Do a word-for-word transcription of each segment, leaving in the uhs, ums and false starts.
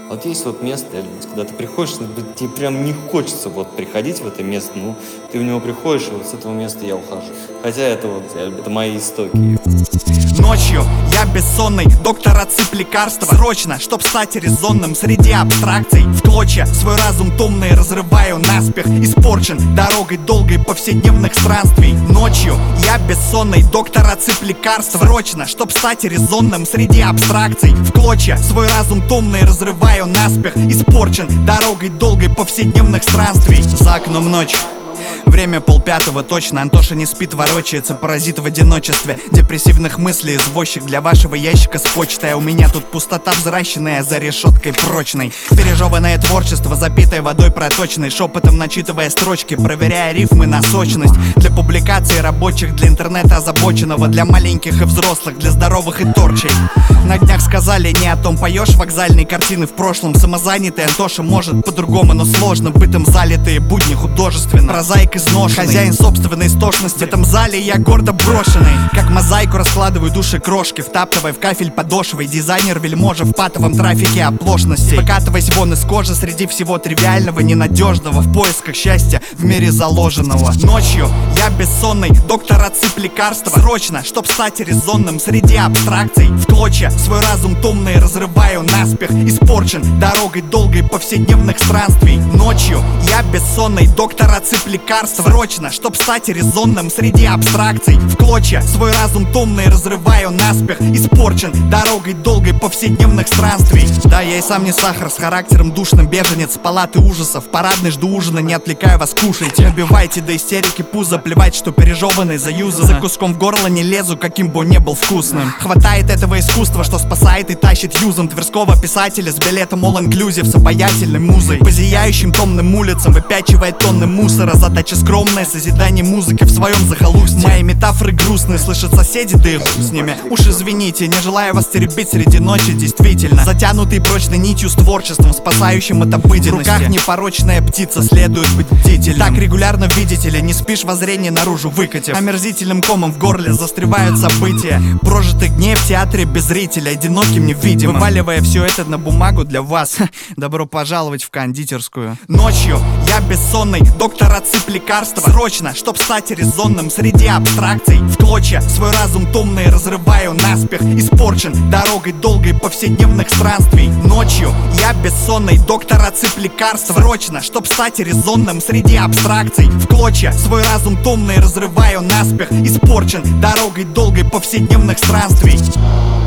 А вот есть вот место, когда ты приходишь, тебе прям не хочется вот приходить в это место, ну, ты в него приходишь, и вот с этого места я ухожу. Хотя это вот, это мои истоки. Ночью я бессонный, доктор отсып лекарства. Срочно, чтоб стать резонным среди абстракций. В клочья свой разум томный разрываю наспех. Испорчен дорогой долгой повседневных странствий. Ночью я бессонный, доктор отсып лекарства. Срочно, чтоб стать резонным среди абстракций. В клочья свой разум томный разрываю наспех. Испорчен дорогой долгой повседневных странствий. За окном ночь. Время полпятого точно, Антоша не спит, ворочается, паразит в одиночестве. Депрессивных мыслей, извозчик для вашего ящика с почтой. А у меня тут пустота взращенная за решеткой прочной. Пережеванное творчество, запитое водой проточной. Шепотом начитывая строчки, проверяя рифмы на сочность. Для публикаций рабочих, для интернета озабоченного. Для маленьких и взрослых, для здоровых и торчей. На днях сказали не о том, поешь вокзальные картины в прошлом. Самозанятый Антоша может по-другому, но сложно. Бытом залитые будни художественно. Прозаик изношенный, хозяин собственной истошности. В этом зале я гордо брошенный. Как мозаику раскладываю души крошки, втаптывая в кафель подошвой. Дизайнер вельможа в патовом трафике оплошностей. Выкатываясь вон из кожи среди всего тривиального, ненадежного, в поисках счастья в мире заложенного. Ночью я бессонный, доктор отсып лекарства. Срочно, чтоб стать резонным среди абстракций. В клочья свой разум томный разрываю наспех. Испорчен дорогой долгой повседневных странствий. Ночью я бессонный, доктор отсып лекарства. Срочно, чтоб стать резонным среди абстракций. В клочья свой разум томный разрываю наспех. Испорчен дорогой долгой повседневных странствий. Да, я и сам не сахар, с характером душным, беженец с палаты ужасов. Парадный жду ужина, не отвлекаю вас, кушайте. Набивайте до истерики пузо, плевать, что пережеванный заюзан. За куском в горло не лезу, каким бы он не был вкусным. Хватает этого искусства, что спасает и тащит юзом тверского писателя с билетом all-inclusive, с обаятельной музой. По зияющим томным улицам выпячивает тонны мусора. Задача скромное созидание музыки в своем захолустье. Мои метафоры грустные, слышат соседи, да и хуй с ними. Уж извините, не желаю вас теребить среди ночи, действительно. Затянутый прочной нитью с творчеством, спасающим от обыденности. В руках непорочная птица, следует быть бдительным. Так регулярно, видите ли, не спишь, воззрение наружу выкатив. Омерзительным комом в горле застревают события прожитых дней в театре без зрителя, одиноким невидимым. Вываливая все это на бумагу для вас, добро пожаловать в кондитерскую. Ночью я бессонный, доктор отсып лекарства. Срочно, чтоб стать резонным среди абстракций. В клочья свой разум томный разрываю наспех. Испорчен дорогой долгой повседневных странствий. Ночью я бессонный, доктор отсып лекарства. Срочно, чтоб стать резонным среди абстракций. В клочья свой разум томный разрываю наспех. Испорчен дорогой долгой повседневных странствий.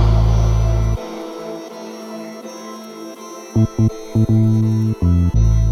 Thank you.